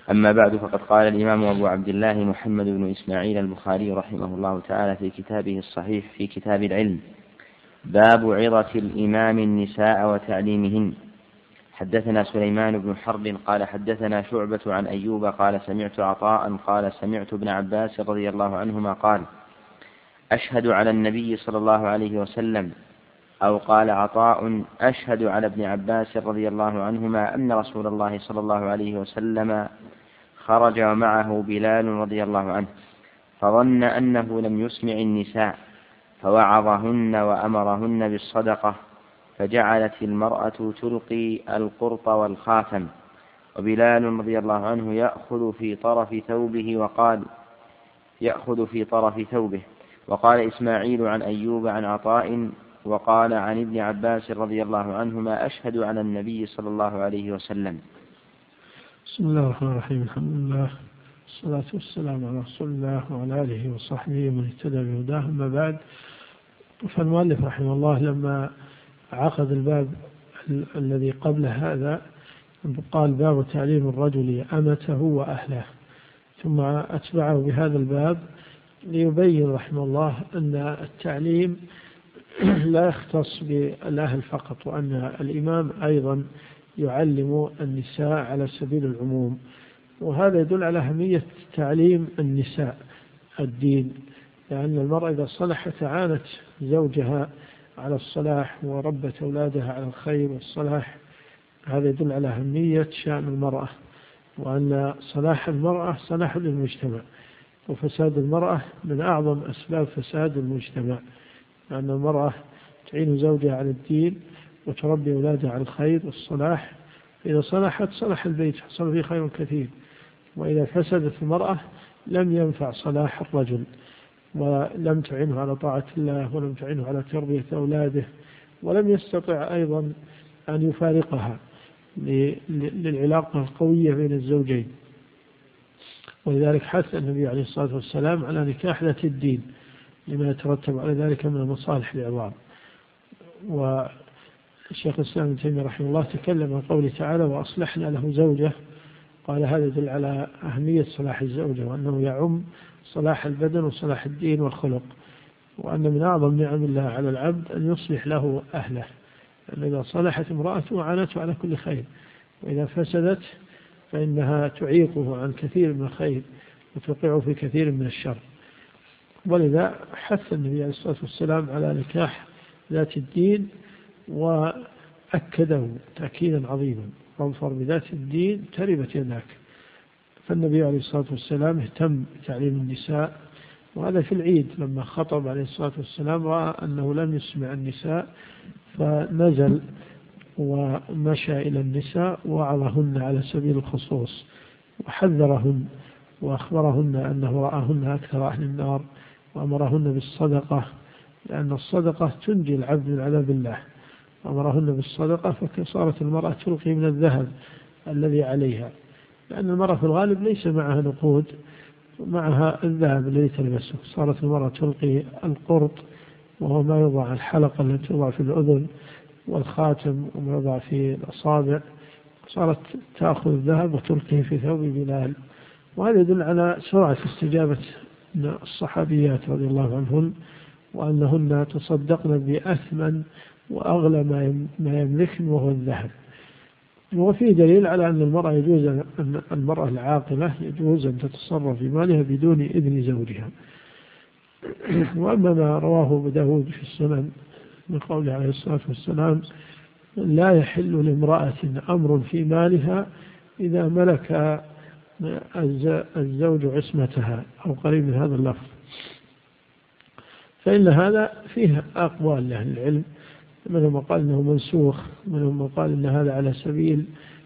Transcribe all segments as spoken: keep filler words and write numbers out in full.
أما بعد، فقد قال الإمام أبو عبد الله محمد بن إسماعيل البخاري رحمه الله تعالى في كتابه الصحيح في كتاب العلم: باب عظة الإمام النساء وتعليمهن. حدثنا سليمان بن حرب قال حدثنا شعبة عن أيوب قال سمعت عطاء قال سمعت ابن عباس رضي الله عنهما قال: أشهد على النبي صلى الله عليه وسلم، أو قال عطاء: أشهد على ابن عباس رضي الله عنهما أن رسول الله صلى الله عليه وسلم خرج ومعه بلال رضي الله عنه، فظن أنه لم يسمع النساء فوعظهن وأمرهن بالصدقة، فجعلت المرأة تلقي القرط والخاتم، وبلال رضي الله عنه يأخذ في طرف ثوبه وقال يأخذ في طرف ثوبه. وقال إسماعيل عن أيوب عن عطاء وقال عن ابن عباس رضي الله عنهما: أشهد على النبي صلى الله عليه وسلم. بسم الله الرحمن الرحيم. الحمد لله والصلاة والسلام على رسول الله وعلى آله وصحبه من اهتدى بهداه. أما بعد، فالمؤلف رحمه الله لما عقد الباب ال- الذي قبل هذا قال: باب تعليم الرجل أمته وأهله، ثم أتبعه بهذا الباب ليبين رحمه الله أن التعليم لا يختص بالأهل فقط، وأن الإمام أيضا يعلم النساء على سبيل العموم. وهذا يدل على أهمية تعليم النساء الدين، لأن المرأة إذا صلحت عانت زوجها على الصلاح وربت أولادها على الخير والصلاح. هذا يدل على أهمية شأن المرأة، وأن صلاح المرأة صلاح للمجتمع، وفساد المرأة من أعظم أسباب فساد المجتمع، لأن المرأة تعين زوجها على الدين وتربي أولادها على الخير والصلاح. إذا صلحت صلح البيت، حصل فيه خير كثير. وإذا فسدت المرأة لم ينفع صلاح الرجل، ولم تعينه على طاعة الله، ولم تعينه على تربية أولاده، ولم يستطع أيضا أن يفارقها للعلاقة القوية بين الزوجين. ولذلك حث النبي عليه الصلاة والسلام على نكاح ذات الدين لما يترتب على ذلك من المصالح العظام. والشيخ الإسلام ابن تيمية رحمه الله تكلم عن قوله تعالى: وأصلحنا له زوجه. قال هذا يدل على أهمية صلاح الزوجة، وأنه يعم صلاح البدن وصلاح الدين والخلق، وأن من أعظم نعم الله على العبد أن يصلح له أهله، لأن إذا صلحت امرأته عانته على كل خير، وإذا فسدت فإنها تعيقه عن كثير من الخير وتوقعه في كثير من الشر. ولذا حث النبي عليه الصلاة والسلام على نكاح ذات الدين، وأكده تأكيدا عظيما: فاظفر بذات الدين تربت يداك. فالنبي عليه الصلاة والسلام اهتم بتعليم النساء، وهذا في العيد لما خطب عليه الصلاة والسلام رأى أنه لم يسمع النساء، فنزل ومشى إلى النساء ووعظهن على سبيل الخصوص، وحذرهن وأخبرهن أنه رآهن أكثر أهل النار، وأمرهن بالصدقة، لأن الصدقة تنجي العبد من عذاب الله. أمرهن بالصدقة، فصارت المرأة تلقي من الذهب الذي عليها، لأن المرأة في الغالب ليس معها نقود، معها الذهب الذي تلبسه. صارت المرأة تلقي القرط، وهو ما يوضع الحلقة التي توضع في الأذن، والخاتم وما يوضع في الأصابع. صارت تأخذ الذهب وتلقيه في ثوب بلال. وهذا يدل على سرعة استجابة الصحابيات رضي الله عنهن، وأنهن تصدقن بأثمن وأغلى ما يملكن وهو الذهب. وفيه دليل على أن المرأة يجوز أن المرأة العاقلة يجوز أن تتصرف في مالها بدون إذن زوجها. وأما ما رواه أبو داود في السنن من قوله عليه الصلاة والسلام: لا يحل لامرأة أمر في مالها إذا ملك الزوج عصمتها، أو قريب من هذا اللفظ. فإن هذا فيه أقوال لأهل العلم، منهم قال إنه منسوخ، منهم قال إن هذا على سبيل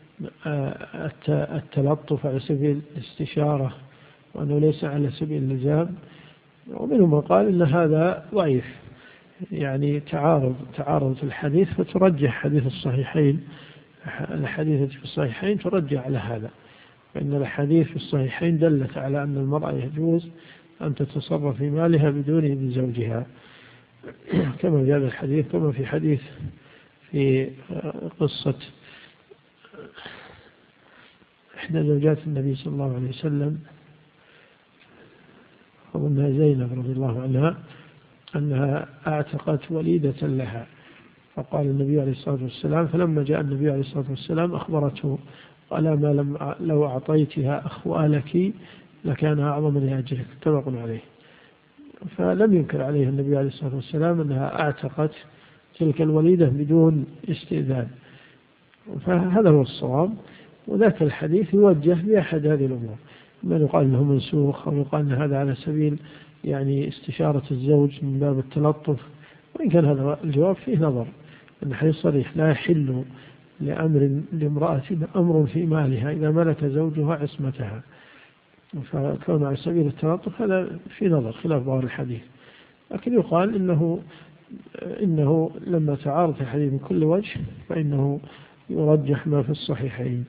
التلطف، على سبيل الاستشارة، وأنه ليس على سبيل اللزام. ومنهم قال إن هذا ضعيف، يعني تعارض تعارض في الحديث، فترجح حديث الصحيحين، الحديث في الصحيحين ترجح على هذا، فإن الحديث في الصحيحين دلت على أن المرأة يجوز أن تتصرف في مالها بدون إذن زوجها، كما في هذا الحديث، كما في حديث في قصة إحدى زوجات النبي صلى الله عليه وسلم أظنها زينب رضي الله عنها أنها أعتقت وليدة لها، فقال النبي عليه الصلاة والسلام فلما جاء النبي عليه الصلاة والسلام أخبرته قال ما لم لو أعطيتها أخوالك لكان أعظم لأجرك، متفق عليه. فلم ينكر عليه النبي عليه الصلاة والسلام أنها أعتقت تلك الوليدة بدون استئذان، فهذا هو الصواب. وذاك الحديث يوجه بأحد هذه الأمور، ما يقال أنه منسوخ أو يقال أن هذا على سبيل يعني استشارة الزوج من باب التلطف، وإن كان هذا الجواب فيه نظر، أن الحديث صريح لا يحل لأمر لامرأة أمر في مالها إذا ملك زوجها عصمتها، فكون على سبيل التلطف هذا في نظر خلاف ظاهر الحديث. لكن يقال إنه إنه لما تعارض الحديث من كل وجه فإنه يرجح ما في الصحيحين.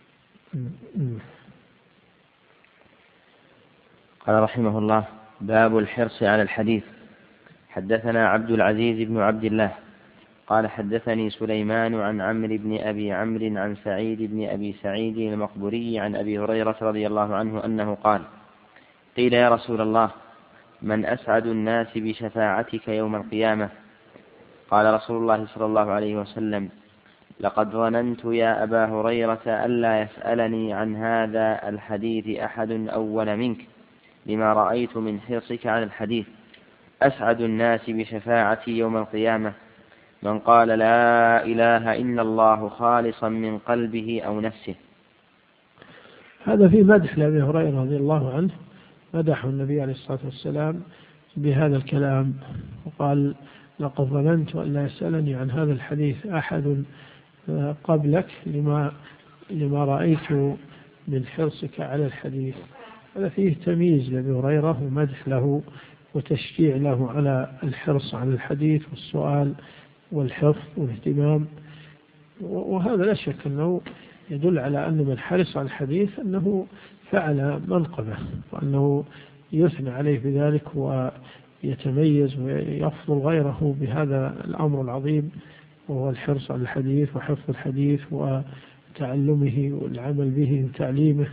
قال رحمه الله: باب الحرص على الحديث. حدثنا عبد العزيز بن عبد الله قال حدثني سليمان عن عمرو بن أبي عمرو عن سعيد بن أبي سعيد المقبوري عن أبي هريرة رضي الله عنه أنه قال: قيل يا رسول الله من أسعد الناس بشفاعتك يوم القيامة؟ قال رسول الله صلى الله عليه وسلم: لقد ظننت يا أبا هريرة ألا يسألني عن هذا الحديث أحد أول منك لما رأيت من حرصك على الحديث. أسعد الناس بشفاعتي يوم القيامة من قال لا إله إلا الله خالصا من قلبه أو نفسه. هذا في مدح لأبي هريرة رضي الله عنه، مدح النبي عليه الصلاة والسلام بهذا الكلام وقال: لقد ظننت أن لا يسألني عن هذا الحديث أحد قبلك لما لما رأيت من حرصك على الحديث. هذا فيه تمييز لأبي هريرة ومدح له وتشجيع له على الحرص على الحديث والسؤال والحفظ والاهتمام، وهذا لا شك أنه يدل على أن من حرص على الحديث أنه فعل منقبة، وأنه يثنى عليه بذلك ويتميز ويفضل غيره بهذا الأمر العظيم، وهو الحرص على الحديث وحفظ الحديث وتعلمه والعمل به وتعليمه.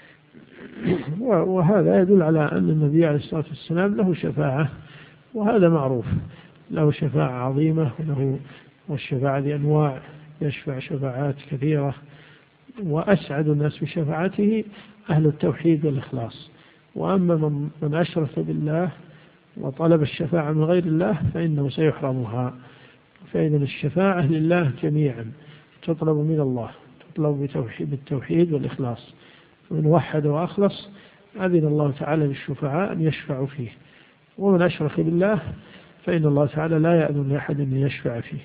وهذا يدل على أن النبي عليه الصلاة والسلام له شفاعة، وهذا معروف، له شفاعة عظيمة، وله والشفاعة بأنواع، يشفع شفاعات كثيرة، وأسعد الناس بشفاعته أهل التوحيد والإخلاص. وأما من أشرك بالله وطلب الشفاعة من غير الله فإنه سيحرمها. فإذا الشفاعة لله جميعا تطلب من الله، تطلب بتوحيد بالتوحيد والإخلاص، فمن وحد وأخلص أذن الله تعالى للشفعاء أن يشفعوا فيه، ومن أشرك بالله فإن الله تعالى لا يأذن لأحد أن يشفع فيه.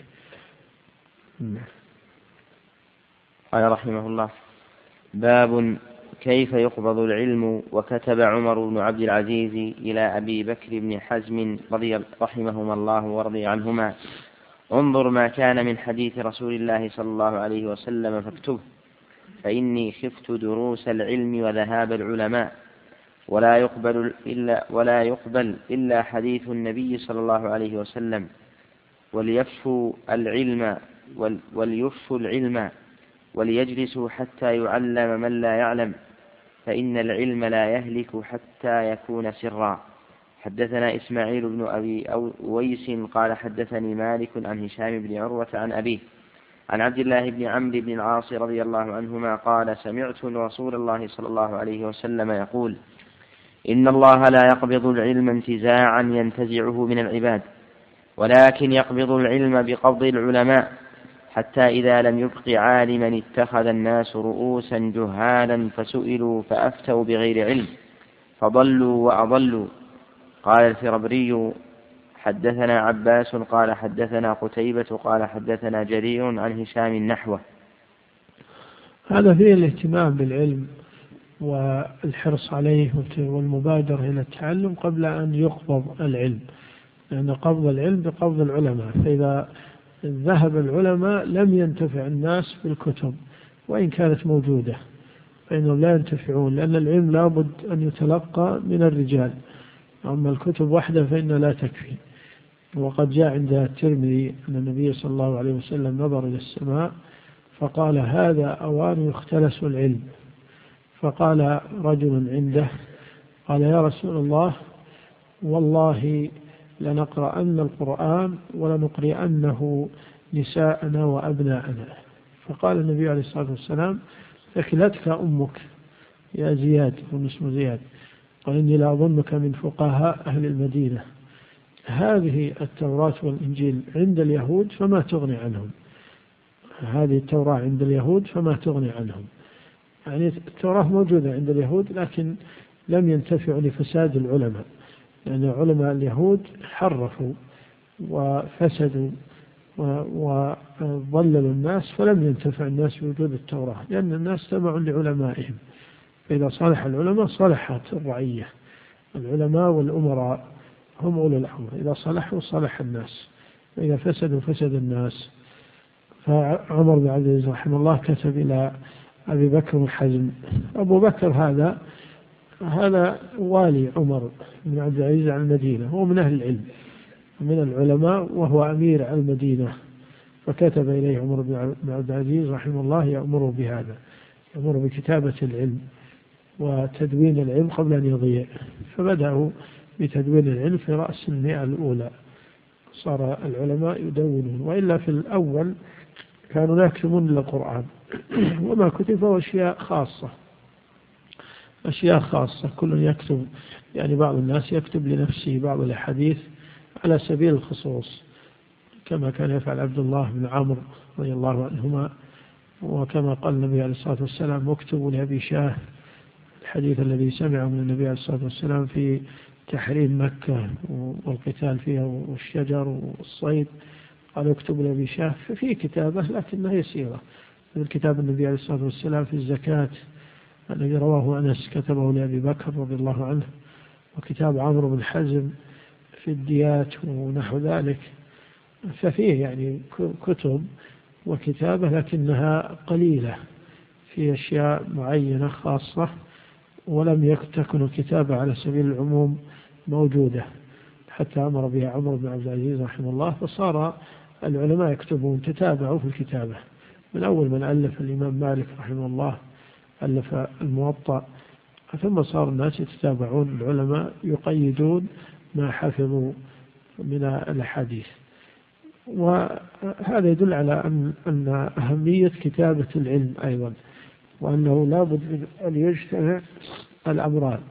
قال رحمه الله: باب كيف يقبض العلم. وكتب عمر بن عبد العزيز إلى أبي بكر بن حزم رضي رحمهما الله ورضي عنهما: انظر ما كان من حديث رسول الله صلى الله عليه وسلم فاكتبه، فإني خفت دروس العلم وذهاب العلماء، ولا يقبل إلا, ولا يقبل إلا حديث النبي صلى الله عليه وسلم، وليفشوا العلم وليفشوا العلم وليجلسوا حتى يعلم من لا يعلم، فإن العلم لا يهلك حتى يكون سرا. حدثنا إسماعيل بن أبي أويس قال حدثني مالك عن هشام بن عروة عن أبيه عن عبد الله بن عمرو بن العاص رضي الله عنهما قال: سمعت رسول الله صلى الله عليه وسلم يقول: إن الله لا يقبض العلم انتزاعا ينتزعه من العباد، ولكن يقبض العلم بقبض العلماء، حتى إذا لم يبق عالما اتخذ الناس رؤوسا جهالا فسئلوا فأفتوا بغير علم فضلوا وأضلوا. قال الفربري: حدثنا عباس قال حدثنا قتيبة قال حدثنا جرير عن هشام نحوه. هذا فيه الاهتمام بالعلم والحرص عليه والمبادرة إلى التعلم قبل أن يقبض العلم، لأن قبض العلم بقبض العلماء، فإذا ذهب العلماء لم ينتفع الناس بالكتب وإن كانت موجودة، فإنهم لا ينتفعون، لأن العلم لابد أن يتلقى من الرجال، أما الكتب وحدها فإنها لا تكفي. وقد جاء عند الترمذي أن النبي صلى الله عليه وسلم نظر إلى السماء فقال: هذا أوان يختلس العلم، فقال رجل عنده قال يا رسول الله والله لنقرأن القرآن ولنقرئنه نساءنا وأبناءنا. فقال النبي عليه الصلاة والسلام ثكلتك أمك يا زياد بن اسمه زياد، قال إني لا أظنك من فقهاء أهل المدينة. هذه التوراة والإنجيل عند اليهود فما تغني عنهم، هذه التوراة عند اليهود فما تغني عنهم. يعني التوراة موجودة عند اليهود لكن لم ينتفعوا لفساد العلماء، لأن يعني علماء اليهود حرفوا وفسدوا وضللوا الناس، فلم ينتفع الناس بوجود التوراة، لأن الناس سمعوا لعلمائهم. فإذا صالح العلماء صلحت الرعية، العلماء والأمراء هم أولي الأمر، إذا صلحوا صلح الناس، وإذا فسدوا فسد الناس. فعمر بن عبد العزيز رحمه الله كتب إلى أبي بكر بن حزم. أبو بكر هذا هذا والي عمر بن عبد العزيز على المدينة، هو من أهل العلم من العلماء وهو أمير على المدينة، فكتب إليه عمر بن عبد العزيز رحمه الله يأمره بهذا، يأمر بكتابة العلم وتدوين العلم قبل أن يضيع. فبدأوا بتدوين العلم في رأس المئة الأولى، صار العلماء يدونون، وإلا في الأول كانوا لا يكتبون إلا القرآن وما كتب هو أشياء خاصة أشياء خاصة كل يكتب، يعني بعض الناس يكتب لنفسه بعض الحديث على سبيل الخصوص، كما كان يفعل عبد الله بن عمرو رضي الله عنهما، وكما قال النبي عليه الصلاة والسلام اكتبوا لأبي شاه الحديث الذي سمعه من النبي عليه الصلاة والسلام في تحريم مكة والقتال فيها والشجر والصيد، قال اكتبوا لأبي شاه. ففي كتابة لكنها يسيرة، من كتاب النبي عليه الصلاة والسلام في الزكاة الذي رواه أنس كتبه لأبي بكر رضي الله عنه، وكتاب عمرو بن حزم في الديات ونحو ذلك. ففيه يعني كتب وكتابة لكنها قليلة في أشياء معينة خاصة، ولم تكن الكتابة على سبيل العموم موجودة حتى أمر بها عمر بن عبد العزيز رحمه الله، فصار العلماء يكتبون تتابعوا في الكتابة. من أول من ألف الإمام مالك رحمه الله ألف الموطأ، ثم صار الناس يتتابعون، العلماء يقيدون ما حفظوا من الأحاديث. وهذا يدل على أن أن أهمية كتابة العلم أيضا، وأنه لا بد من أن يجتمع الأمران،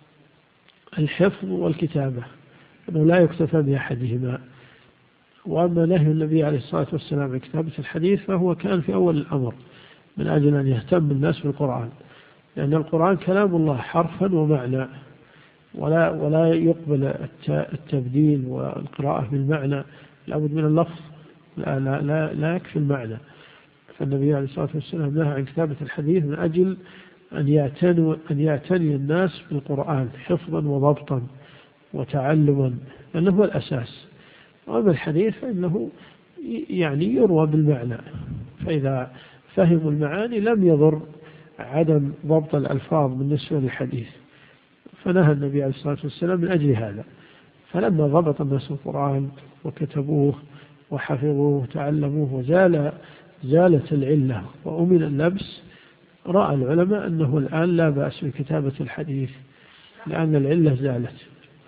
الحفظ والكتابة، أنه لا يكتفى بأحدهما. وأما نهي النبي عليه الصلاة والسلام عن كتابة الحديث فهو كان في أول الأمر من أجل أن يهتم الناس بالقرآن، لأن القرآن كلام الله حرفا ومعنى، ولا ولا يقبل التبديل والقراءة بالمعنى، لابد من اللفظ، لا, لا, لا, لا يكفي المعنى. فالنبي عليه الصلاة والسلام نهى عن كتابة الحديث من أجل أن يعتنوا أن يعتني الناس بالقرآن حفظا وضبطا وتعلما، لأنه هو الأساس. وأما الحديث فإنه يعني يروى بالمعنى، فإذا فهموا المعاني لم يضر عدم ضبط الألفاظ بالنسبة للحديث. فنهى النبي عليه الصلاة والسلام من أجل هذا. فلما ضبط الناس القرآن وكتبوه وحفظوه وتعلموه وزال زالت العلة وأمن اللبس، رأى العلماء أنه الآن لا بأس بكتابة الحديث لأن العلة زالت.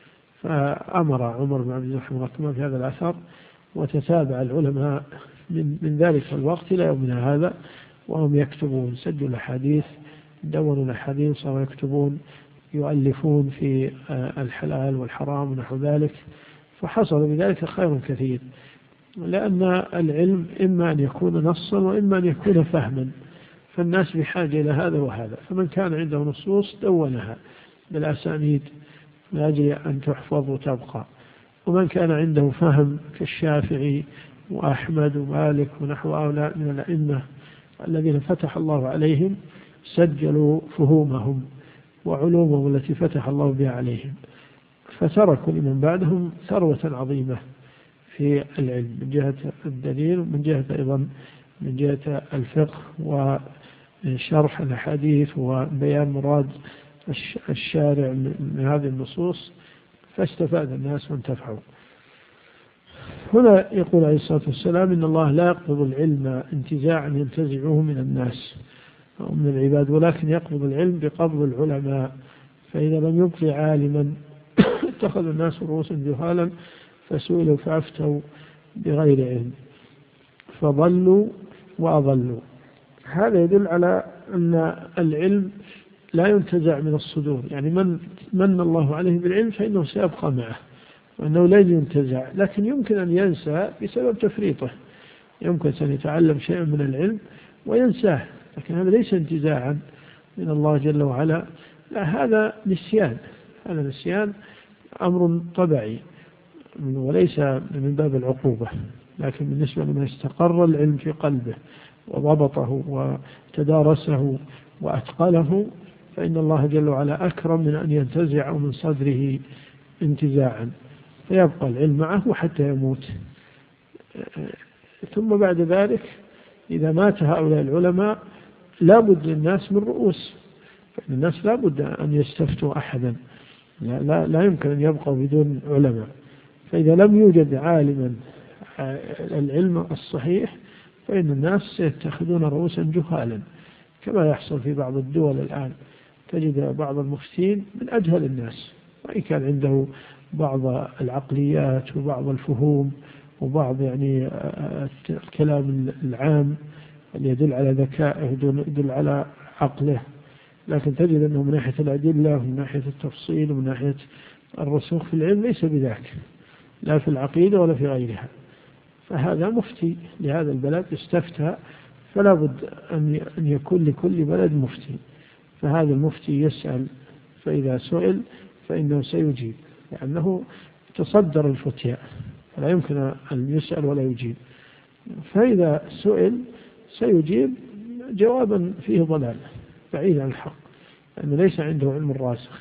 فأمر عمر بن عبد العزيز رحمه الله كما في هذا الأثر، وتتابع العلماء من, من ذلك الوقت إلى يومنا هذا وهم يكتبون، سجلوا الحديث، دونوا الحديث، صاروا يكتبون، يؤلفون في الحلال والحرام ونحو ذلك. فحصل بذلك خير كثير، لأن العلم إما أن يكون نصا وإما أن يكون فهما، فالناس بحاجة إلى هذا وهذا. فمن كان عنده نصوص دونها بالأسانيد من أجل أن تحفظ وتبقى، ومن كان عنده فهم كالشافعي وأحمد ومالك ونحو هؤلاء من الأئمة الذين فتح الله عليهم سجلوا فهومهم وعلومهم التي فتح الله بها عليهم، فتركوا لمن بعدهم ثروة عظيمة في العلم من جهة الدليل ومن جهة أيضا من جهة الفقه وشرح الحديث وبيان مراد الشارع من هذه النصوص، فاستفاد الناس وانتفعوا. هنا يقول عليه الصلاة والسلام إن الله لا يقبض العلم انتزاعا ينتزعه من الناس، أو من العباد، ولكن يقبض العلم بقبض العلماء. فإذا لم يبقي عالما اتخذ الناس رؤوسا جهالا فسئلوا فأفتوا بغير علم فضلوا وأضلوا. هذا يدل على أن العلم لا ينتزع من الصدور، يعني من من الله عليه بالعلم فإنه سيبقى معه وأنه لا ينتزع، لكن يمكن أن ينسى بسبب تفريطه. يمكن أن يتعلم شيئا من العلم وينساه، لكن هذا ليس انتزاعا من الله جل وعلا، لا، هذا نسيان. هذا نسيان أمر طبيعي وليس من باب العقوبة، لكن بالنسبة لمن استقر العلم في قلبه وضبطه وتدارسه وأتقله فإن الله جل وعلا أكرم من أن ينتزع من صدره انتزاعا، فيبقى العلم معه حتى يموت. ثم بعد ذلك إذا مات هؤلاء العلماء لا بد للناس من رؤوس، فإن الناس لا بد أن يستفتوا أحدا، لا, لا, لا يمكن أن يبقوا بدون علماء. فإذا لم يوجد عالما العلم الصحيح فإن الناس سيتخذون رؤوسا جهالا، كما يحصل في بعض الدول الآن. تجد بعض المفتين من أجهل الناس، وإن كان عنده بعض العقليات وبعض الفهوم وبعض يعني الكلام العام اللي يدل على ذكائه يدل على عقله، لكن تجد أنه من ناحية الأدلة ومن ناحية التفصيل ومن ناحية الرسوخ في العلم ليس بذاك، لا في العقيدة ولا في غيرها. فهذا مفتي لهذا البلد استفتى، فلا بد أن يكون لكل بلد مفتي، فهذا المفتي يسأل، فإذا سئل فإنه سيجيب، لأنه تصدر الفتيا فلا يمكن أن يسأل ولا يجيب. فإذا سئل سيجيب جوابا فيه ضلال بعيد عن الحق، لأنه ليس عنده علم الراسخ.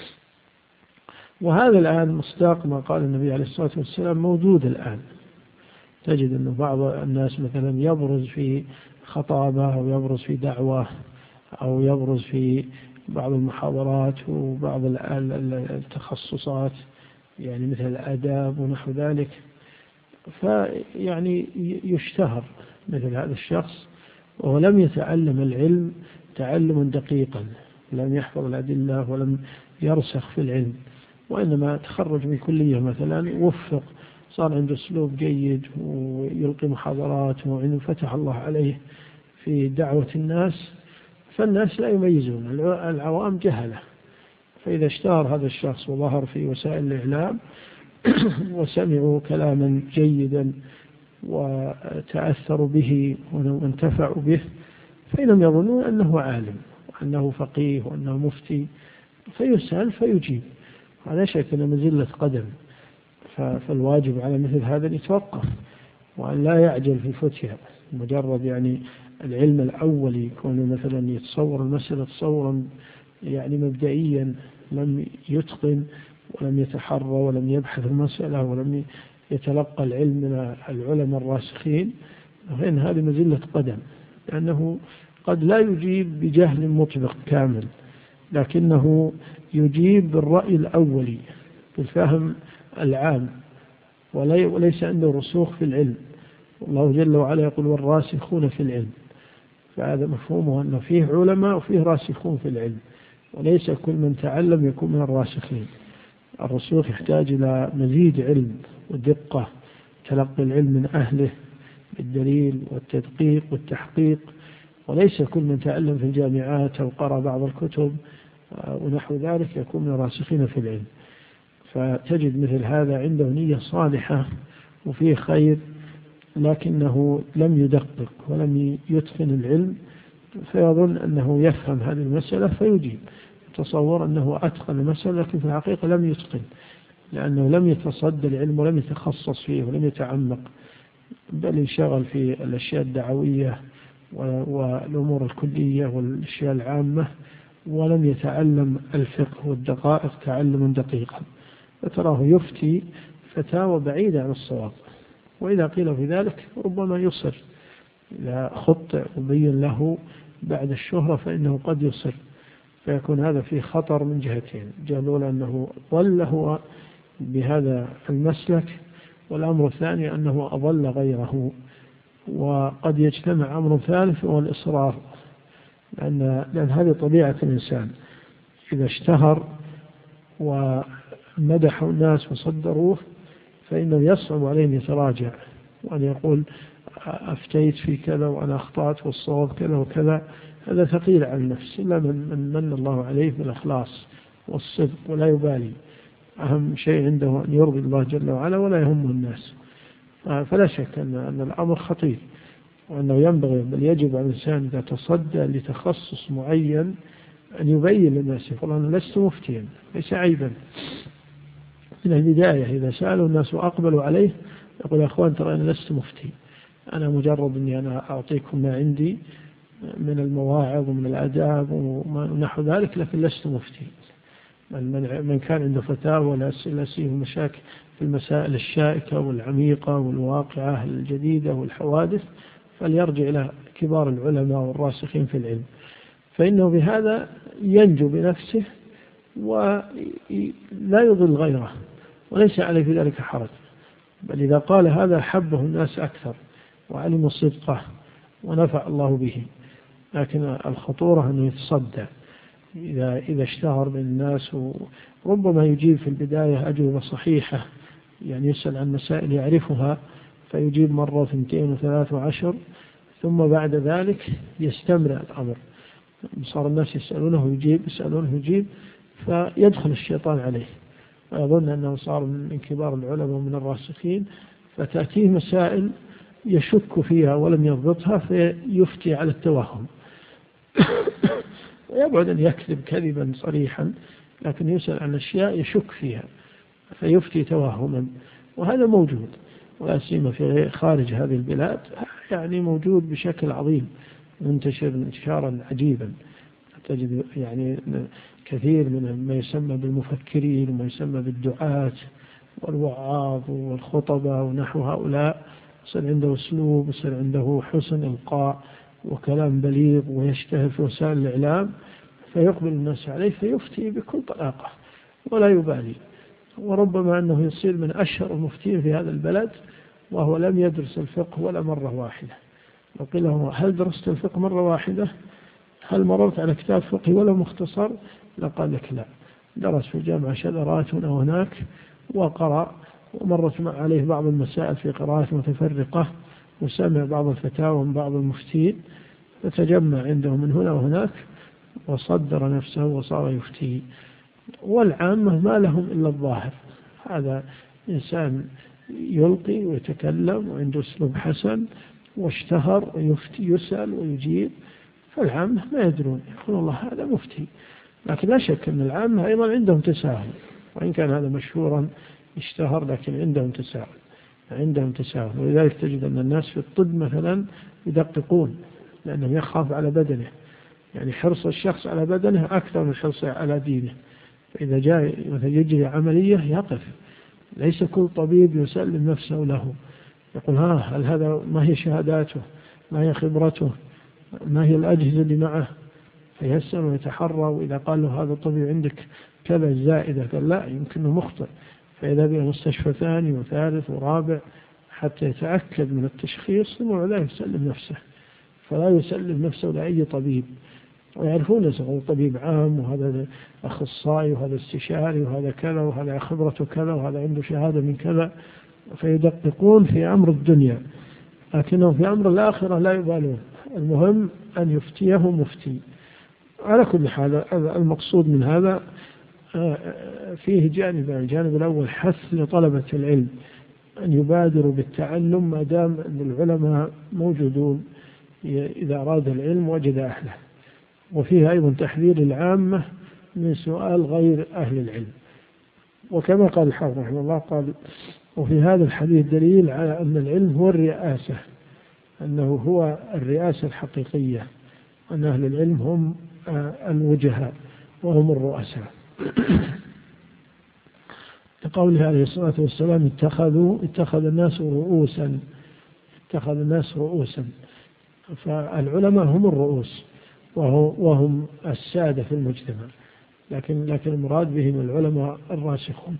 وهذا الآن مصداق ما قال النبي عليه الصلاة والسلام موجود الآن. تجد أن بعض الناس مثلا يبرز في خطابة أو يبرز في دعوة أو يبرز في بعض المحاضرات وبعض التخصصات، يعني مثل الآداب ونحو ذلك، فيعني يشتهر مثل هذا الشخص وهو لم يتعلم العلم تعلما دقيقا، لم يحفظ الأدلة ولم يرسخ في العلم، وإنما تخرج من كلية مثلا وفق، صار عنده أسلوب جيد ويلقي محاضرات وعنده فتح الله عليه في دعوة الناس، فالناس لا يميزون، العوام جهلة. فإذا اشتهر هذا الشخص وظهر في وسائل الإعلام وسمعوا كلاما جيدا وتأثروا به وانتفعوا به فإنهم يظنون أنه عالم وأنه فقيه وأنه مفتي، فيسأل فيجيب. هذا شيء من مزلة قدم، فالواجب على مثل هذا أن يتوقف وأن لا يعجل في الفتيا. مجرد يعني العلم الأولي يكون مثلا يتصور المسألة تصورا يعني مبدئيا، لم يتقن ولم يتحرى ولم يبحث المسألة ولم يتلقى العلم من العلماء الراسخين، فإن هذه مزلة قدم، لأنه قد لا يجيب بجهل مطبق كامل، لكنه يجيب بالرأي الأولي بالفهم العام وليس عنده رسوخ في العلم. الله جل وعلا يقول والراسخون في العلم، فهذا مفهومه أنه فيه علماء وفيه راسخون في العلم، وليس كل من تعلم يكون من الراسخين. الرسوخ يحتاج إلى مزيد علم ودقة، تلقي العلم من أهله بالدليل والتدقيق والتحقيق، وليس كل من تعلم في الجامعات أو قرأ بعض الكتب ونحو ذلك يكون من الراسخين في العلم. فتجد مثل هذا عنده نية صالحة وفيه خير، لكنه لم يدقق ولم يتقن العلم، فيظن أنه يفهم هذه المسألة فيجيب، تصور أنه أتقن المسألة، لكن في الحقيقة لم يتقن، لأنه لم يتصدى العلم ولم يتخصص فيه ولم يتعمق، بل انشغل في الأشياء الدعوية والأمور الكلية والأشياء العامة، ولم يتعلم الفقه والدقائق تعلما دقيقا، فتراه يفتي فتاوى بعيدة عن الصواب. وإذا قيل في ذلك ربما يصر، إذا خطئ وبين له بعد الشهرة فإنه قد يصر، فيكون هذا فيه خطر من جهتين: الجهة الأولى أنه ضل هو بهذا المسلك، والأمر الثاني أنه أضل غيره. وقد يجتمع أمر ثالث وهو الإصرار، لأن, لأن هذه طبيعة الإنسان، إذا اشتهر ومدحوا الناس وصدروه فإنه يصعب عليه أن يتراجع وأن يقول أفتيت في كذا وأنا أخطأت والصواب كذا وكذا. هذا ثقيل على النفس، إلا من من الله عليه بالإخلاص والصدق ولا يبالي. أهم شيء عنده أن يرضي الله جل وعلا ولا يهمه الناس. فلا شك أن, أن الأمر خطير، وأنه ينبغي بل يجب على الإنسان إذا تصدى لتخصص معين أن يبين للناس يقول أنا لست مفتيا، ليس عيبا من البداية. إذا سألوا الناس وأقبلوا عليه يقول يا أخوان ترى أنا لست مفتي، أنا مجرد أني أنا أعطيكم ما عندي من المواعظ ومن الآداب ونحو ذلك، لكن لست مفتي. من, من كان عنده فتاوى ولا أسئلة في المشاكل في المسائل الشائكة والعميقة والواقعة الجديدة والحوادث فليرجع إلى كبار العلماء والراسخين في العلم، فإنه بهذا ينجو بنفسه ولا يضل غيره وليس عليه في ذلك حرج. بل إذا قال هذا حبه الناس أكثر وعلموا صدقه ونفع الله به. لكن الخطورة أنه يتصدى إذا, إذا اشتهر من الناس، وربما يجيب في البداية أجوبة صحيحة، يعني يسأل عن مسائل يعرفها فيجيب مرة وثنتين وثلاث وعشر، ثم بعد ذلك يستمر الأمر، صار الناس يسألونه يجيب يسألونه يجيب فيدخل الشيطان عليه ويظن أنه صار من كبار العلماء ومن الراسخين، فتأتيه مسائل يشك فيها ولم يضبطها فيفتي على التوهم ويبعد أن يكذب كذبا صريحا، لكن يسأل عن أشياء يشك فيها فيفتي توهما. وهذا موجود ولا سيما في خارج هذه البلاد، يعني موجود بشكل عظيم منتشر انتشارا عجيبا. تجد يعني كثير من ما يسمى بالمفكرين وما يسمى بالدعاة والوعاظ والخطبة ونحو هؤلاء يصير عنده أسلوب، يصير عنده حسن إلقاء وكلام بليغ ويشتهر في وسائل الإعلام، فيقبل الناس عليه فيفتي بكل طلاقة ولا يبالي. وربما أنه يصير من أشهر المفتين في هذا البلد وهو لم يدرس الفقه ولا مرة واحدة. لو قيل له هل درست الفقه مرة واحدة؟ هل مررت على كتاب فقه ولا مختصر؟ لقال لك لا، درس في الجامعة شذرات هنا وهناك وقرأ، ومرت عليه بعض المسائل في قراءات متفرقة، وسمع بعض الفتاوى من بعض المفتين فتجمع عنده من هنا وهناك وصدر نفسه وصار يفتي. والعامة ما لهم إلا الظاهر، هذا إنسان يلقي ويتكلم وعنده أسلوب حسن واشتهر ويفتي يسأل ويجيب، فالعامة ما يدرون يقول الله هذا مفتي. لكن لا شك أن العامة أيضا عندهم تساهل، وإن كان هذا مشهورا اشتهر لكن عندهم تساهل عندهم تساهل ولذلك تجد أن الناس في الطب مثلا يدققون لأنه يخاف على بدنه، يعني حرص الشخص على بدنه أكثر من حرصه على دينه. فإذا جاء مثلا يجري عملية يقف، ليس كل طبيب يسلم نفسه له يقول ها هل هذا ما هي شهاداته، ما هي خبرته، ما هي الأجهزة اللي معه، فيسأل ويتحرى. وإذا قال له هذا الطبيب عندك كذا زائدة قال لا يمكنه مخطئ، فإذا بقى مستشفى ثاني وثالث ورابع حتى يتأكد من التشخيص، ثم بعد ذلك يسلم نفسه. فلا يسلم نفسه لأي طبيب، ويعرفون هذا طبيب عام وهذا أخصائي وهذا استشاري وهذا كذا وهذا خبرته كذا وهذا عنده شهادة من كذا، فيدققون في أمر الدنيا لكنهم في أمر الآخرة لا يبالون. المهم أن يفتيه مفتي. على كل حال المقصود من هذا فيه جانبان: الجانب الأول حث لطلبة العلم أن يبادروا بالتعلم ما دام أن العلماء موجودون، إذا أراد العلم وجد أهله. وفيه أيضا تحذير العامة من سؤال غير أهل العلم. وكما قال الحافظ رحمه الله قال: وفي هذا الحديث دليل على أن العلم هو الرئاسة، أنه هو الرئاسة الحقيقية، أن أهل العلم هم الوجهاء وهم الرؤساء. لقوله عليه الصلاة والسلام: اتخذوا اتخذ الناس رؤوسا اتخذ الناس رؤوسا فالعلماء هم الرؤوس وهم السادة في المجتمع، لكن لكن المراد بهم العلماء الراسخون.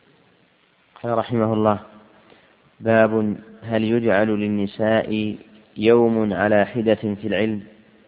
قال رحمه الله: باب هل يجعل للنساء يوم على حدة في العلم.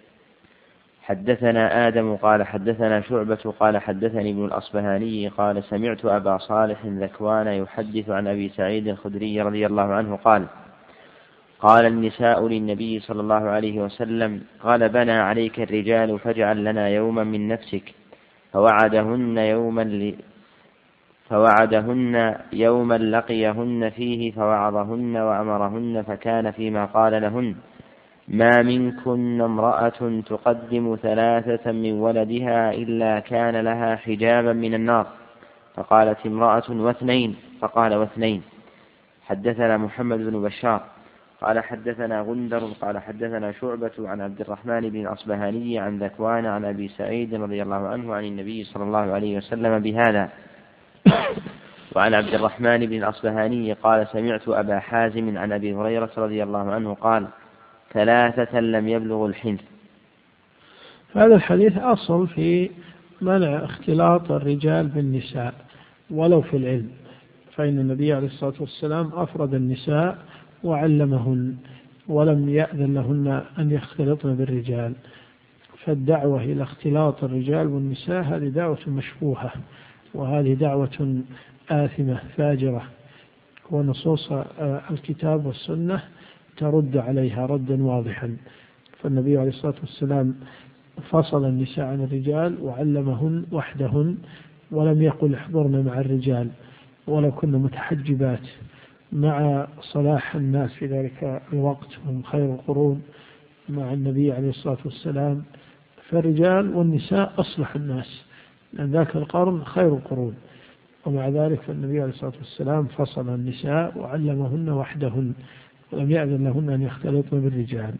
حدثنا آدم قال حدثنا شعبة قال حدثني ابن الأصبهاني قال سمعت أبا صالح ذكوان يحدث عن أبي سعيد الخدري رضي الله عنه قال قال النساء للنبي صلى الله عليه وسلم غلبنا عليك الرجال فاجعل لنا يوما من نفسك، فوعدهن يوما ل... فوعدهن يوما لقيهن فيه فوعظهن وأمرهن، فكان فيما قال لهن ما منكن امرأة تقدم ثلاثة من ولدها إلا كان لها حجابا من النار، فقالت امرأة واثنين، فقال واثنين. حدثنا محمد بن بشار قال حدثنا غندر قال حدثنا شعبة عن عبد الرحمن بن الأصبهاني عن ذكوان عن أبي سعيد رضي الله عنه عن النبي صلى الله عليه وسلم بهذا. وعن عبد الرحمن بن الأصبهاني قال سمعت أبا حازم عن أبي هريرة رضي الله عنه قال ثلاثة لم يبلغوا الحنث. هذا الحديث أصل في منع اختلاط الرجال بالنساء ولو في العلم، فإن النبي عليه الصلاة والسلام أفرد النساء وعلمهن ولم يأذن لهن أن يختلطن بالرجال، فالدعوة إلى اختلاط الرجال والنساء هذه دعوة مشبوهة، وهذه دعوة آثمة فاجرة، ونصوص الكتاب والسنة ترد عليها ردا واضحا. فالنبي عليه الصلاة والسلام فصل النساء عن الرجال وعلمهن وحدهن، ولم يقل احضرن مع الرجال ولو كن متحجبات، مع صلاح الناس في ذلك الوقت هم خير القرون مع النبي عليه الصلاة والسلام، فالرجال والنساء أصلح الناس لأن ذاك القرن خير القرون، ومع ذلك فالنبي عليه الصلاة والسلام فصل النساء وعلمهن وحدهن ولم يأذن لهن أن يختلطن بالرجال.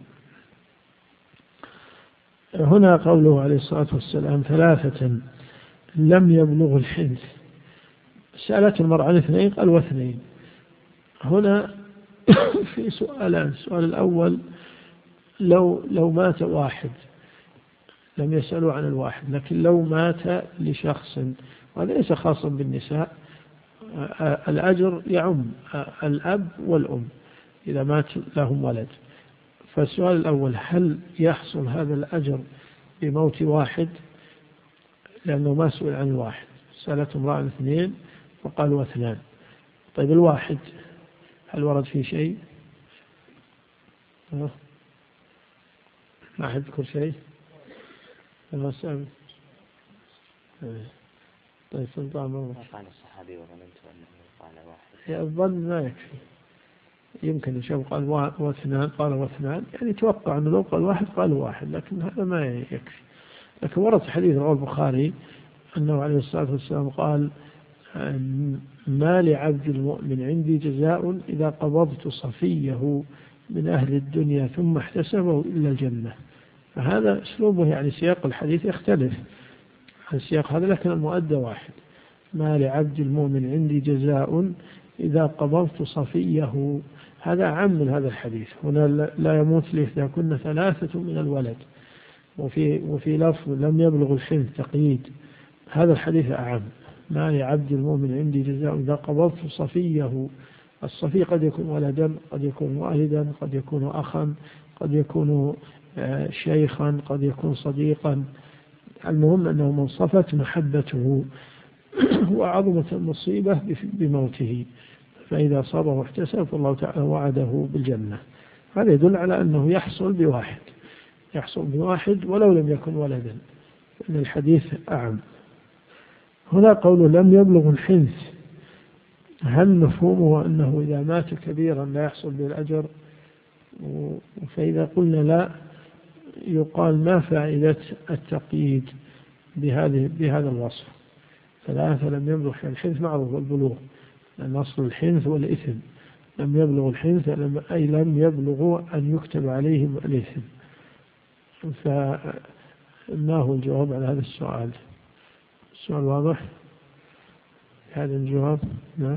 هنا قوله عليه الصلاة والسلام ثلاثة لم يبلغوا الحنث، سألت المرأة عن اثنين قال واثنين. هنا في سؤالان، السؤال الأول لو لو مات واحد، لم يسألوا عن الواحد، لكن لو مات لشخص، وهذا ليس خاصا بالنساء، الأجر يعم الأب والأم إذا مات لهم ولد. فالسؤال الأول هل يحصل هذا الأجر بموت واحد؟ لأنه ما سئل عن الواحد، سألت امرأة عن اثنين وقالوا اثنان. طيب الواحد هل ورد فيه شيء؟ ما أحد يذكر شيء؟ المسألة طيب سلطان مرة قال الصحابي وظننت أنه قال واحد، الظن ما يكفي، يمكن يشوف قال واثنان قال واثنان، يعني توقع أنه لو قال واحد قال واحد، لكن هذا ما يكفي. لكن ورد حديث رواه البخاري أنه عليه الصلاة والسلام قال ما لعبد المؤمن عندي جزاء إذا قبضت صفيه من أهل الدنيا ثم احتسبه إلا الجنة. فهذا أسلوبه، يعني سياق الحديث يختلف عن سياق هذا، لكن المؤدى واحد. ما لعبد المؤمن عندي جزاء إذا قبضت صفيه، هذا عام من هذا الحديث. هنا لا يموت إذا كنا ثلاثة من الولد، وفي وفي لفظ لم يبلغ الحنث تقييد، هذا الحديث أعم. ما لعبد المؤمن عندي جزاء إذا قبضت صفيه. الصفي قد يكون ولدا، قد يكون والدا، قد يكون أخا، قد يكون شيخا، قد يكون صديقا، المهم أنه من صفت محبته وعظمت المصيبة بموته، فإذا صابه واحتسب فالله تعالى وعده بالجنة. هذا يدل على أنه يحصل بواحد، يحصل بواحد ولو لم يكن ولدا، فإن الحديث أعم. هنا قوله لم يبلغ الحنث، هل مفهومه أنه إذا مات كبيرا لا يحصل بالأجر؟ فإذا قلنا لا، يقال ما فائدة التقييد بهذه بهذا الوصف؟ ثلاثة لم يبلغ الحنث معروف البلوغ، لأن أصل الحنث والإثم، لم يبلغ الحنث أي لم يبلغوا أن يكتب عليهم الإثم. فما هو الجواب على هذا السؤال؟ السؤال واضح؟ هذا الجواب لا.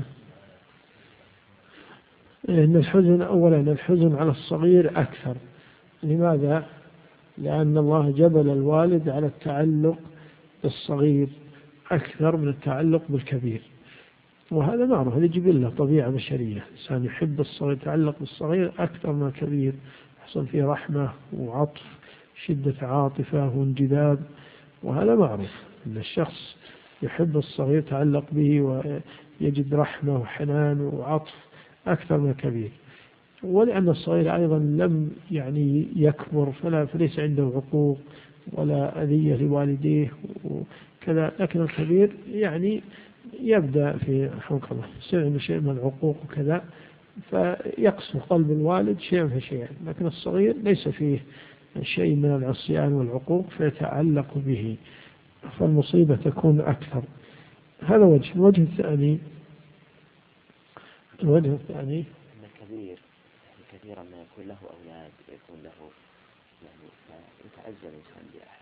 إن الحزن أولا الحزن على الصغير أكثر. لماذا؟ لأن الله جبل الوالد على التعلق بالصغير أكثر من التعلق بالكبير، وهذا معروف، هذه جبلة طبيعة بشرية، الإنسان يحب الصغير، يتعلق بالصغير أكثر من الكبير، يحصل فيه رحمة وعطف، شدة عاطفة وانجذاب، وهذا معروف أن الشخص يحب الصغير تعلق به ويجد رحمة وحنان وعطف أكثر من الكبير. ولأن الصغير أيضا لم يعني يكبر فلا فليس عنده عقوق ولا أذية لوالديه وكذا، لكن الكبير يعني يبدأ في حقوق الله يصير شيء من العقوق وكذا، فيقسو قلب الوالد شيئا فشيئا، لكن الصغير ليس فيه شيء من العصيان والعقوق فيتعلق به، فالمصيبة تكون أكثر. هذا وجه. الوجه الثاني الوجه الثاني أن الكبير كثيرا ما يكون له أولاد يكون له يعني يتعزى الإنسان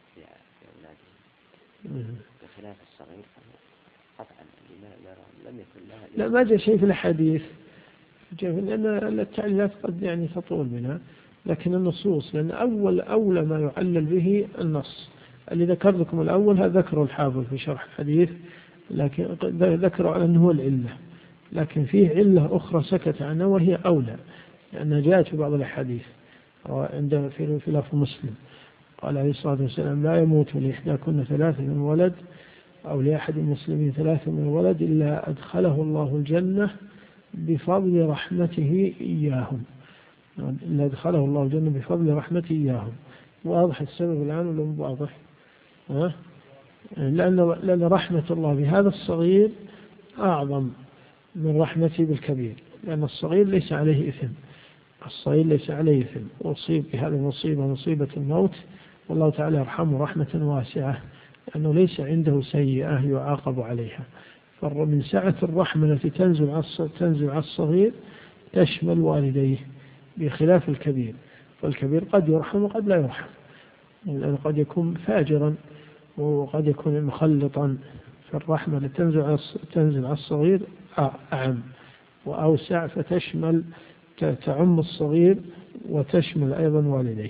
بأولاده بخلاف الصغير قطعا لم يكن لها. لا ما جاء شيء في الحديث لأن التعليلات قد يعني تطول منها، لكن النصوص لأن أول أولى ما يعلل به النص اللي ذكر لكم الأول هذا ذكره الحافظ في شرح الحديث، لكن ذكروا على أنه هو العلة، لكن فيه علة أخرى سكت عنها وهي أولى لأنها جاءت في بعض الأحاديث عند في في لفظ مسلم قال عليه الصلاة والسلام لا يموت لإحداكن ثلاثة من ولد أو لأحد المسلمين ثلاثة من ولد إلا أدخله الله الجنة بفضل رحمته إياهم، إلا أدخله الله الجنة بفضل رحمته إياهم. واضح السبب الآن ولا مو واضح؟ ها؟ لأن لأن رحمة الله بهذا الصغير أعظم من رحمته بالكبير، لأن الصغير ليس عليه إثم، الصغير ليس عليه إثم، أصيب بهذه المصيبة مصيبة الموت والله تعالى يرحمه رحمة واسعة لأنه ليس عنده سيئة يعاقب عليها. فمن سعة الرحمة التي تنزل تنزل على الصغير تشمل والديه بخلاف الكبير، فالكبير قد يرحم وقد لا يرحم، لأنه قد يكون فاجرا وقد يكون مخلطا، فالرحمة التي تنزل تنزل على الصغير أعم وأوسع فتشمل تعم الصغير وتشمل أيضا والديه.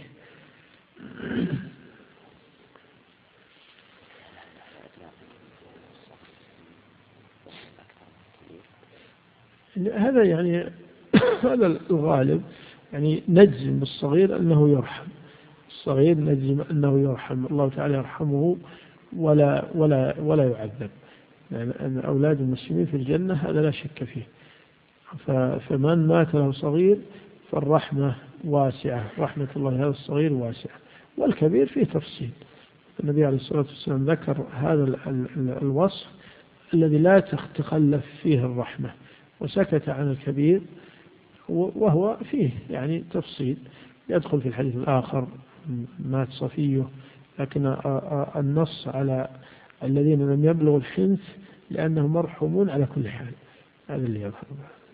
هذا يعني هذا الغالب، يعني نجزم بالصغير أنه يرحم، الصغير نجزم أنه يرحم، الله تعالى يرحمه ولا ولا ولا يعذب، يعني أن أولاد المسلمين في الجنة هذا لا شك فيه. فمن مات له صغير فالرحمة واسعة، رحمة الله هذا الصغير واسعة، والكبير فيه تفصيل. النبي عليه الصلاة والسلام ذكر هذا الوصف الذي لا تخلف فيه الرحمة وسكت عن الكبير، وهو فيه يعني تفصيل يدخل في الحديث الآخر مات صفيه، لكن النص على الذين لم يبلغوا الحنث لأنهم مرحومون على كل حال، هذا اللي يظهر.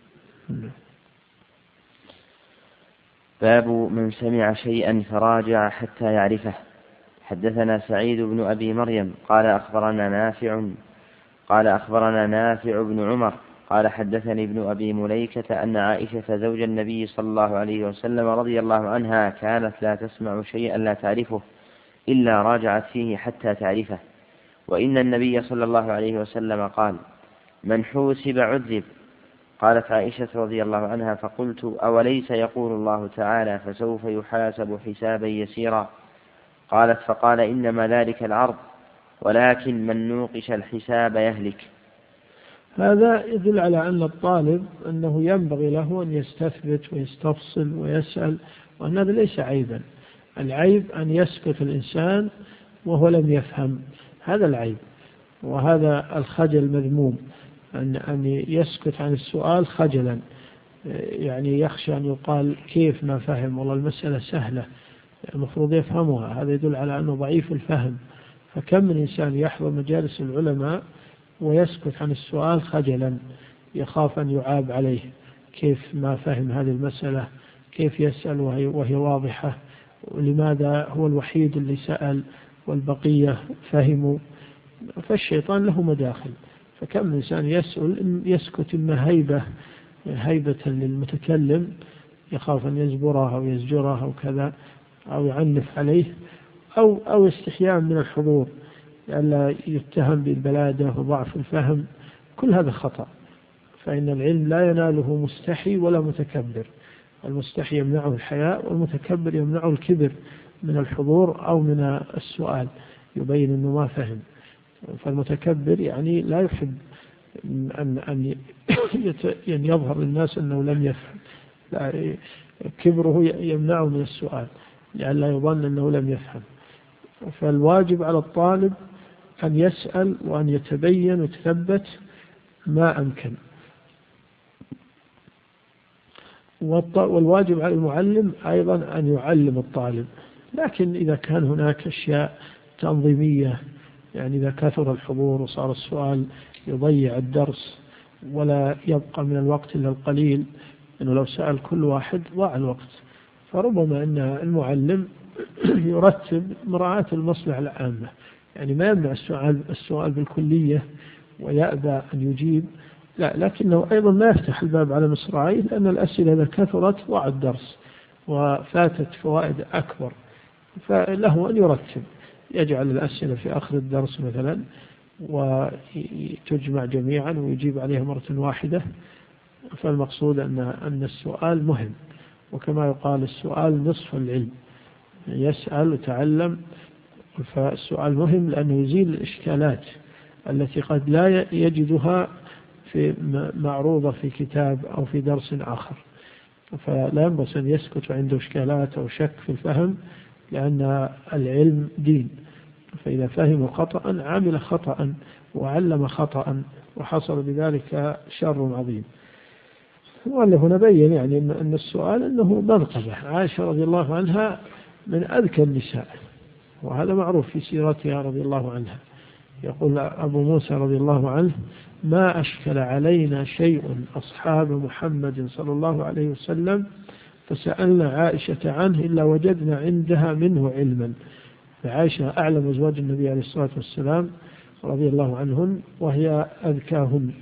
باب من سمع شيئا فراجع حتى يعرفه. حدثنا سعيد بن أبي مريم قال أخبرنا نافع قال أخبرنا نافع بن عمر قال حدثني ابن أبي مليكة أن عائشة زوج النبي صلى الله عليه وسلم رضي الله عنها كانت لا تسمع شيئا لا تعرفه إلا راجعت فيه حتى تعرفه، وإن النبي صلى الله عليه وسلم قال من حوسب عذب. قالت عائشة رضي الله عنها فقلت أوليس يقول الله تعالى فسوف يحاسب حسابا يسيرا؟ قالت فقال إنما ذلك العرض ولكن من نوقش الحساب يهلك. هذا يدل على أن الطالب أنه ينبغي له أن يستثبت ويستفصل ويسأل، وأن هذا ليس عيبا. العيب أن يسكت الإنسان وهو لم يفهم، هذا العيب، وهذا الخجل مذموم، أن أن يسكت عن السؤال خجلا، يعني يخشى أن يقال كيف ما فهم، والله المسألة سهلة المفروض يفهمها، هذا يدل على أنه ضعيف الفهم. فكم من إنسان يحضر مجالس العلماء ويسكت عن السؤال خجلا يخاف أن يعاب عليه، كيف ما فهم هذه المسألة، كيف يسأل وهي, وهي واضحة، ولماذا هو الوحيد اللي سأل والبقية فهموا. فالشيطان له مداخل، فكم من إنسان يسأل يسكت إما هيبة هيبة للمتكلم يخاف أن يزبرها أو يزجرها أو كذا أو يعنف عليه، أو أو استحياء من الحضور لئلا يتهم بالبلادة وضعف الفهم. كل هذا خطأ، فإن العلم لا يناله مستحي ولا متكبر، المستحي يمنعه الحياء، والمتكبر يمنعه الكبر من الحضور أو من السؤال، يبين أنه ما فهم. فالمتكبر يعني لا يحب أن أن يظهر للناس أنه لم يفهم، لا، كبره يمنعه من السؤال لئلا يظن أنه لم يفهم. فالواجب على الطالب أن يسأل وأن يتبين ويتثبت ما أمكن. والواجب على المعلم أيضا أن يعلم الطالب، لكن إذا كان هناك أشياء تنظيمية، يعني إذا كثر الحضور وصار السؤال يضيع الدرس ولا يبقى من الوقت إلا القليل، إنه لو سأل كل واحد ضاع الوقت، فربما أن المعلم يرتب مراعاة المصلحة العامة، يعني ما يمنع السؤال السؤال بالكلية ويأبى أن يجيب، لا، لكنه أيضا ما يفتح الباب على مصراعيه، لأن الأسئلة إذا كثرت ضاع الدرس وفاتت فوائد أكبر. فله أن يرتب، يجعل الأسئلة في آخر الدرس مثلا وتجمع جميعا ويجيب عليها مرة واحدة. فالمقصود أن أن السؤال مهم، وكما يقال السؤال نصف العلم، يسأل وتعلم. فالسؤال مهم لأنه يزيل الإشكالات التي قد لا يجدها في معروضة في كتاب أو في درس آخر، فلا ينبغي أن يسكت عنده إشكالات أو شك في الفهم، لأن العلم دين، فإذا فهم خطأ عمل خطأ وعلم خطأ وحصل بذلك شر عظيم. المؤلف نبين يعني أن السؤال أنه منقبة. عائشة رضي الله عنها من أذكى النساء، وهذا معروف في سيرتها رضي الله عنها. يقول أبو موسى رضي الله عنه: ما أشكل علينا شيء أصحاب محمد صلى الله عليه وسلم فسألنا عائشة عنه إلا وجدنا عندها منه علما. فعائشة أعلم أزواج النبي عليه الصلاة والسلام رضي الله عنهن، وهي أذكاهن،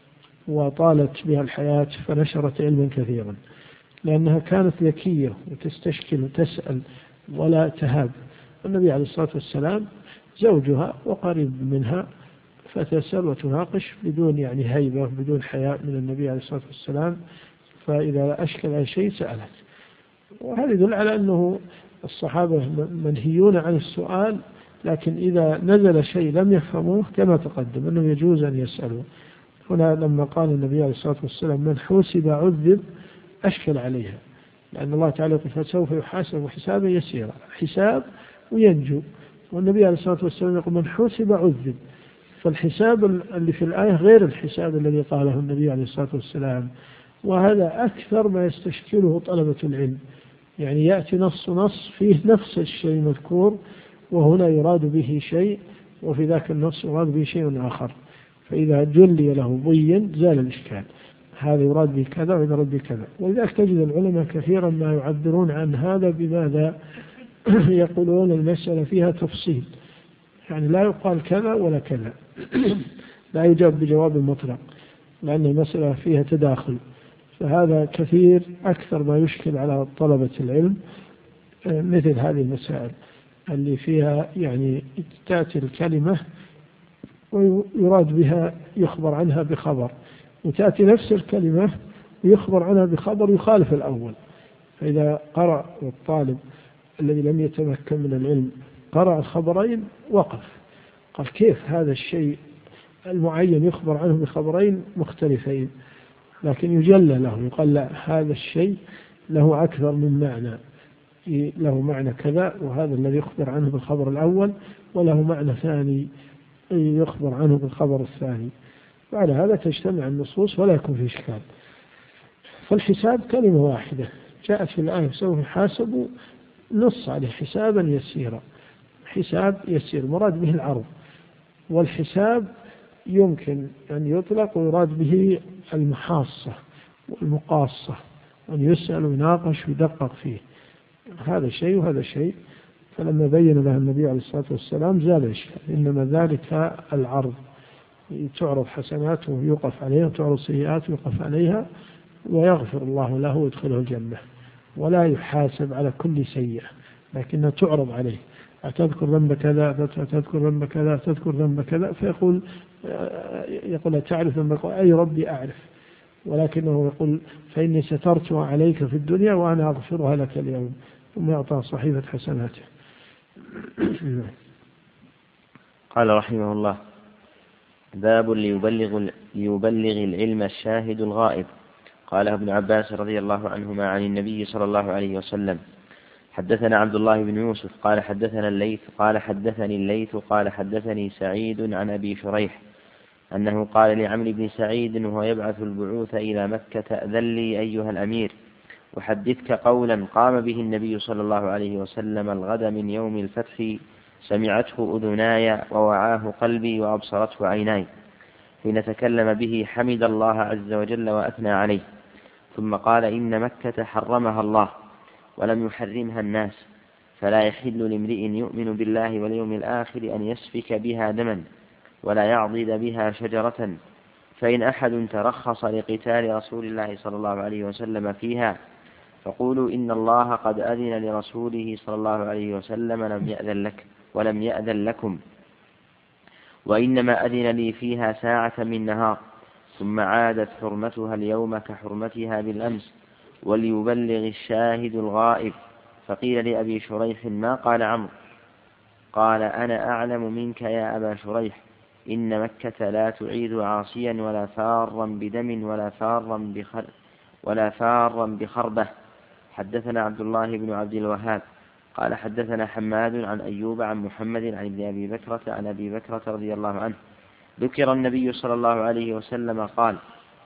وطالت بها الحياة فنشرت علما كثيرا، لأنها كانت ذكية وتستشكل وتسأل ولا تهاب. النبي عليه الصلاة والسلام زوجها وقريب منها، فتسأل وتناقش بدون يعني هيبة، بدون حياء من النبي عليه الصلاة والسلام. فإذا أشكل أي شيء سألت. وهذا يدل على أنه الصحابة منهيون عن السؤال، لكن إذا نزل شيء لم يفهموه كما تقدم أنه يجوز أن يسألوا. هنا لما قال النبي عليه الصلاة والسلام: من حوسب عذب، أشكل عليها، لأن الله تعالى يقول: فسوف يحاسب حسابا يسيرا، حساب وينجو. والنبي عليه الصلاة والسلام يقول: من حوسب عذب. فالحساب اللي في الآية غير الحساب الذي قاله النبي عليه الصلاة والسلام، وهذا أكثر ما يستشكله طلبة العلم. يعني يأتي نص نص فيه نفس الشيء مذكور، وهنا يراد به شيء، وفي ذاك النص يراد به شيء آخر، فإذا جلي له ضيا زال الإشكال، هذا يراد به كذا وهذا يراد به كذا. ولذلك تجد العلماء كثيرا ما يعبرون عن هذا بماذا؟ يقولون المسألة فيها تفصيل، يعني لا يقال كذا ولا كذا، لا يجاب بجواب مطلق، لأن المسألة فيها تداخل. فهذا كثير أكثر ما يشكل على طلبة العلم مثل هذه المسائل اللي فيها يعني تأتي الكلمة ويراد بها يخبر عنها بخبر، وتأتي نفس الكلمة ويخبر عنها بخبر يخالف الأول. فإذا قرأ الطالب الذي لم يتمكن من العلم قرأ الخبرين وقف، قال: كيف هذا الشيء المعين يخبر عنه بخبرين مختلفين؟ لكن يجلى له، يقال: لا، هذا الشيء له أكثر من معنى، له معنى كذا، وهذا الذي يخبر عنه بالخبر الأول، وله معنى ثاني يخبر عنه بالخبر الثاني. بعد هذا تجتمع النصوص ولا يكون في إشكال. فالحساب كلمة واحدة جاءت في الآية: سوف يحاسبوا، نص عليه حسابا يسيرا، حساب يسير مراد به العرض. والحساب يمكن أن يطلق ويراد به المحاصة والمقاصة، أن يسأل ويناقش ويدقق فيه، هذا شيء وهذا شيء. فلما بين له النبي عليه الصلاة والسلام زال الإشكال، إنما ذلك العرض، تعرض حسناته يوقف عليها، وتعرض سيئاته يوقف عليها، ويغفر الله له ويدخله الجنة، ولا يحاسب على كل سيئة، لكنها تعرض عليه: أتذكر ذنب كذا، تذكر ذنب كذا، تذكر ذنب كذا، فيقول يقول: تعرف ذنب؟ أي ربي أعرف. ولكنه يقول فإني سترتها عليك في الدنيا وأنا أغفرها لك اليوم، ثم يعطى صحيفة حسناته. قال رحمه الله: باب ليبلغ, ليبلغ العلم الشاهد الغائب. قال ابن عباس رضي الله عنهما عن النبي صلى الله عليه وسلم: حدثنا عبد الله بن يوسف قال حدثنا الليث قال حدثني الليث قال حدثني سعيد عن أبي شريح أنه قال لعمرو بن سعيد وهو يبعث البعوث إلى مكة: أذن لي أيها الأمير أحدثك قولا قام به النبي صلى الله عليه وسلم الغد من يوم الفتح، سمعته أذناي ووعاه قلبي وأبصرته عيناي، حين تكلم به حمد الله عز وجل وأثنى عليه، ثم قال: إن مكة حرمها الله ولم يحرمها الناس، فلا يحل لامرئ يؤمن بالله واليوم الآخر أن يسفك بها دما ولا يعضد بها شجرة، فإن أحد ترخص لقتال رسول الله صلى الله عليه وسلم فيها فقولوا إن الله قد أذن لرسوله صلى الله عليه وسلم لم يأذن لك ولم يأذن لكم، وإنما أذن لي فيها ساعة من نهار، ثم عادت حرمتها اليوم كحرمتها بالأمس، وليبلغ الشاهد الغائب. فقيل لأبي شريح: ما قال عمرو؟ قال: أنا أعلم منك يا أبا شريح، إن مكة لا تعيد عاصيا ولا فارا بدم ولا فارا بخر ولا فارا بخربة. حدثنا عبد الله بن عبد الوهاب قال حدثنا حماد عن أيوب عن محمد عن ابن أبي بكرة عن أبي بكرة رضي الله عنه: ذكر النبي صلى الله عليه وسلم قال: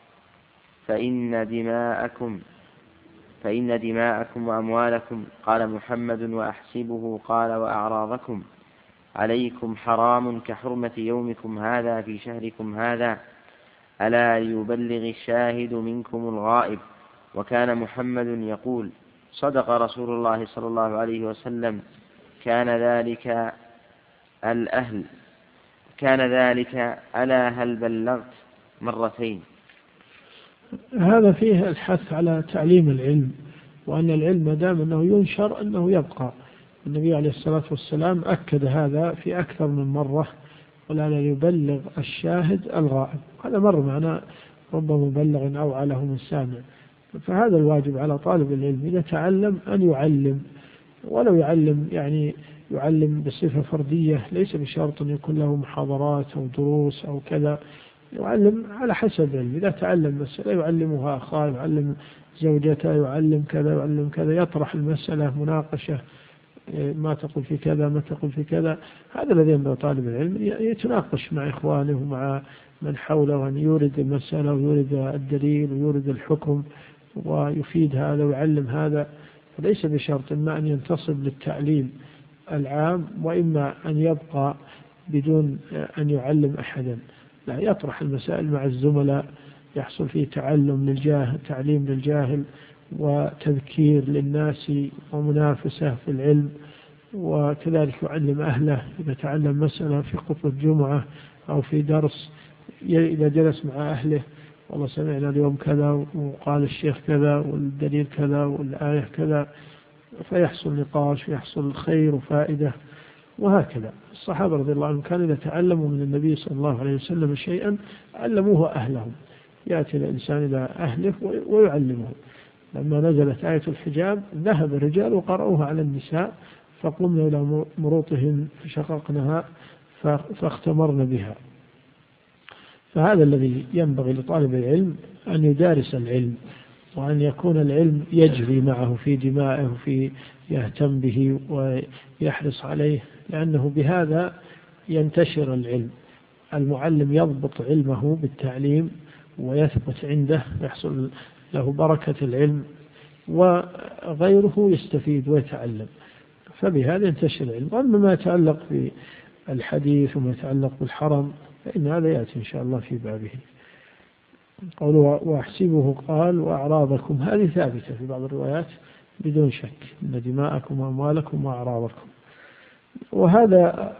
فإن دماءكم فإن دماءكم وأموالكم، قال محمد وأحسبه قال: وأعراضكم عليكم حرام كحرمة يومكم هذا في شهركم هذا، ألا يبلغ الشاهد منكم الغائب. وكان محمد يقول: صدق رسول الله صلى الله عليه وسلم، كان ذلك الأهل كان ذلك ألا هل بلغت مرتين. هذا فيه الحث على تعليم العلم، وأن العلم ما دام أنه ينشر أنه يبقى. النبي عليه الصلاة والسلام أكد هذا في أكثر من مرة: ولا يبلغ الشاهد الغائب. هذا مر معنا رب مبلغ أو على من سامع. فهذا الواجب على طالب العلم إذا تعلم أن يعلم، ولو يعلم يعني يعلم بصفة فردية، ليس بشرط أن يكون له محاضرات أو دروس أو كذا، يعلم على حسب علم. إذا تعلم مسألة يعلمها أخاه، يعلم زوجته، يعلم كذا يعلم كذا، يطرح المسألة مناقشة، ما تقول في كذا ما تقول في كذا. هذا الذي ينبغي طالب العلم يتناقش مع إخوانه ومع من حوله، أن يورد المسألة ويورد الدليل ويورد الحكم ويفيد هذا ويعلم هذا. فليس بشرط إما أن ينتصب للتعليم العام وإما أن يبقى بدون أن يعلم أحدا، لا، يطرح المسائل مع الزملاء، يحصل فيه تعلم للجاهل، تعليم للجاهل، وتذكير للناس ومنافسة في العلم. وكذلك يعلم أهله إذا تعلم مسألة في خطبة جمعة أو في درس، إذا جلس مع أهله: والله سمعنا اليوم كذا وقال الشيخ كذا والدليل كذا والآية كذا، فيحصل نقاش ويحصل خير وفائدة. وهكذا الصحابة رضي الله عنهم كانوا إذا تعلموا من النبي صلى الله عليه وسلم شيئا علموه أهلهم. يأتي الإنسان إلى أهله ويعلمه. لما نزلت آية الحجاب ذهب الرجال وقرأوها على النساء، فقمنا إلى مروطهن فشققناها فاختمرنا بها. فهذا الذي ينبغي لطالب العلم، أن يدارس العلم، وأن يكون العلم يجري معه في دمائه وفي يهتم به ويحرص عليه، لأنه بهذا ينتشر العلم. المعلم يضبط علمه بالتعليم ويثبت عنده، يحصل له بركة العلم، وغيره يستفيد ويتعلم، فبهذا ينتشر العلم. وأما ما يتعلق بالحديث وما يتعلق بالحرم فإن هذا يأتي إن شاء الله في بابه. قوله وأحسبه قال: وأعراضكم، هذه ثابتة في بعض الروايات بدون شك، إن دماءكم وأموالكم وأعراضكم. وهذا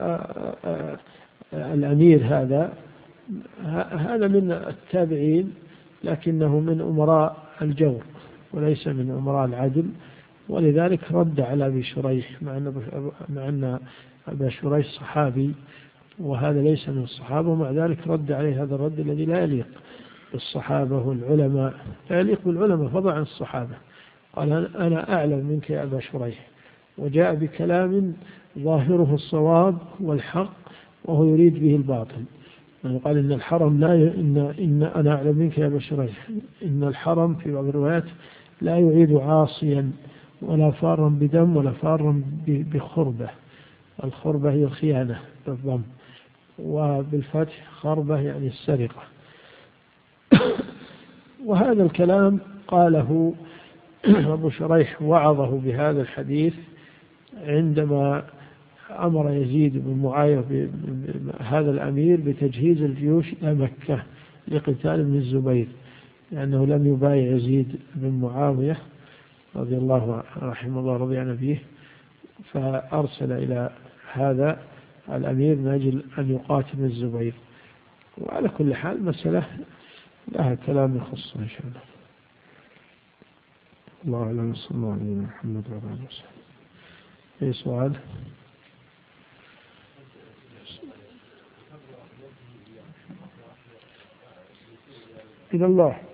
الأمير هذا هذا من التابعين، لكنه من أمراء الجور وليس من أمراء العدل، ولذلك رد على أبي شريح، مع أن أبا شريح صحابي وهذا ليس من الصحابة، ومع ذلك رد عليه هذا الرد الذي لا يليق بالصحابة والعلماء، لا يليق بالعلماء فضلا عن الصحابة. قال أنا أعلم منك يا أبا شريح، وجاء بكلام ظاهره الصواب والحق وهو يريد به الباطل. يعني قال إن الحرم لا ي... إن... إن أنا أعلم منك يا أبا شريح، إن الحرم في بعض الروايات لا يعيد عاصيا ولا فارا بدم ولا فارا ب... بخربة. الخربة هي الخيانة بالضم، وبالفتح خربة يعني السرقة. وهذا الكلام قاله أبو شريح، وعظه بهذا الحديث عندما أمر يزيد بن معاوية هذا الأمير بتجهيز الجيوش إلى مكة لقتال ابن الزبير، لأنه لم يبايع يزيد بن معاوية رضي الله رحمه الله رضي عنه فيه، فأرسل إلى هذا الأمير من أجل أن يقاتل ابن الزبير. وعلى كل حال مسألة لها كلام يخص إن شاء الله. الله أعلم. صلى الله عليه محمد وعلى آله وصحبه. أي سؤال؟ إلى الله.